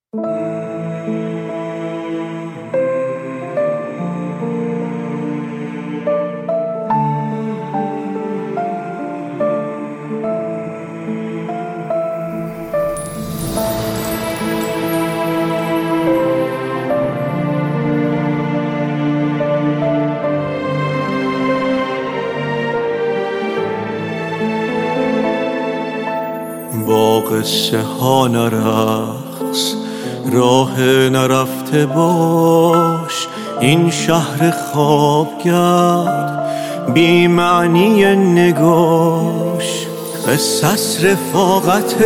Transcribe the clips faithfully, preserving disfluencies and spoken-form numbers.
با قصه ها نرقص، راه نرفته باش، این شهر خوابگرد بی معنی نگاش. قصص رفاقت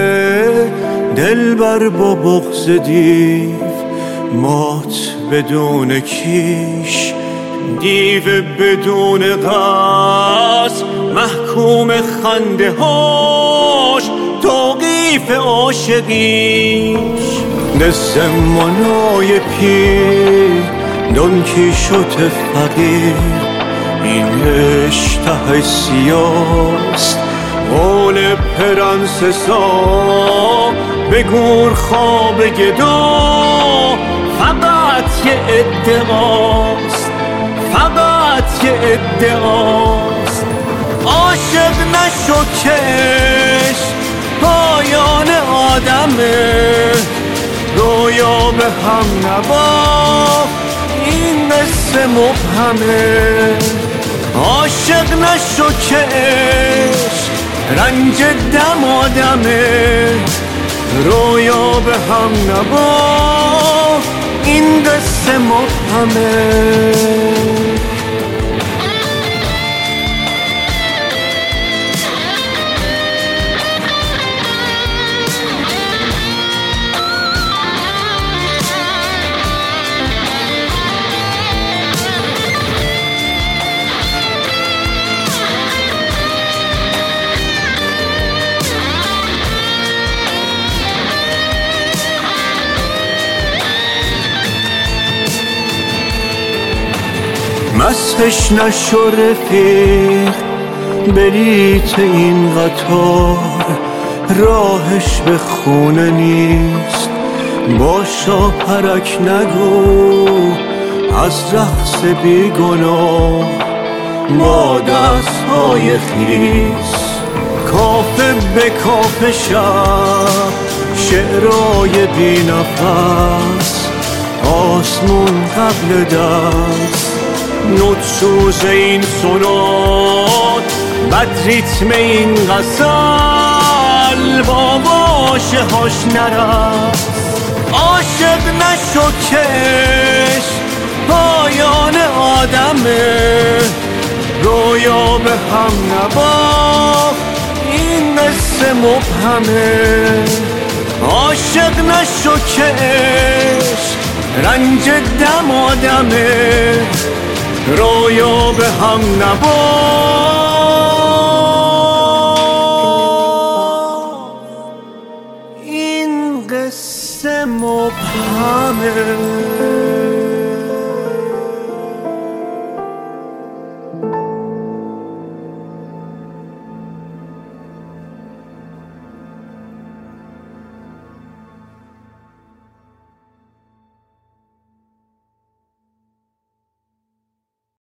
دلبر با بغض دیو، مات بدون کیش، دیو بدون قصد، محکوم خنده هاش، توقیف عاشقیش. دسمانای پیر، دون کیشوت فقیر، این اشته سیاست، قول پرنسسا به گور خواب گدا. فقط یه ادعاست، فقط یه ادعاست. عاشق نشو کش پایان آدمه، رویا به هم نباف، این قصه مبهمه. عاشق نشو کش رنج دم آدمه، رویا به هم نباف، این قصه مبهمه. مسخش نشو رفیق، بلیت این قطار راهش به خونه نیست. باشا پرک نگو از رقص بیگناه، با دستهای خیس کافه به کافه شب، شعرهای بی نفس، آسمون قبل دست، نوت سوز این سونات، بد ریتم این غزل، با واژه هاش نرقص. عاشق نشو کش پایان آدمه، رویا به هم نباف، این قصه مبهمه. عاشق نشو کش رنج دم آدمه، رویا به هم نباف.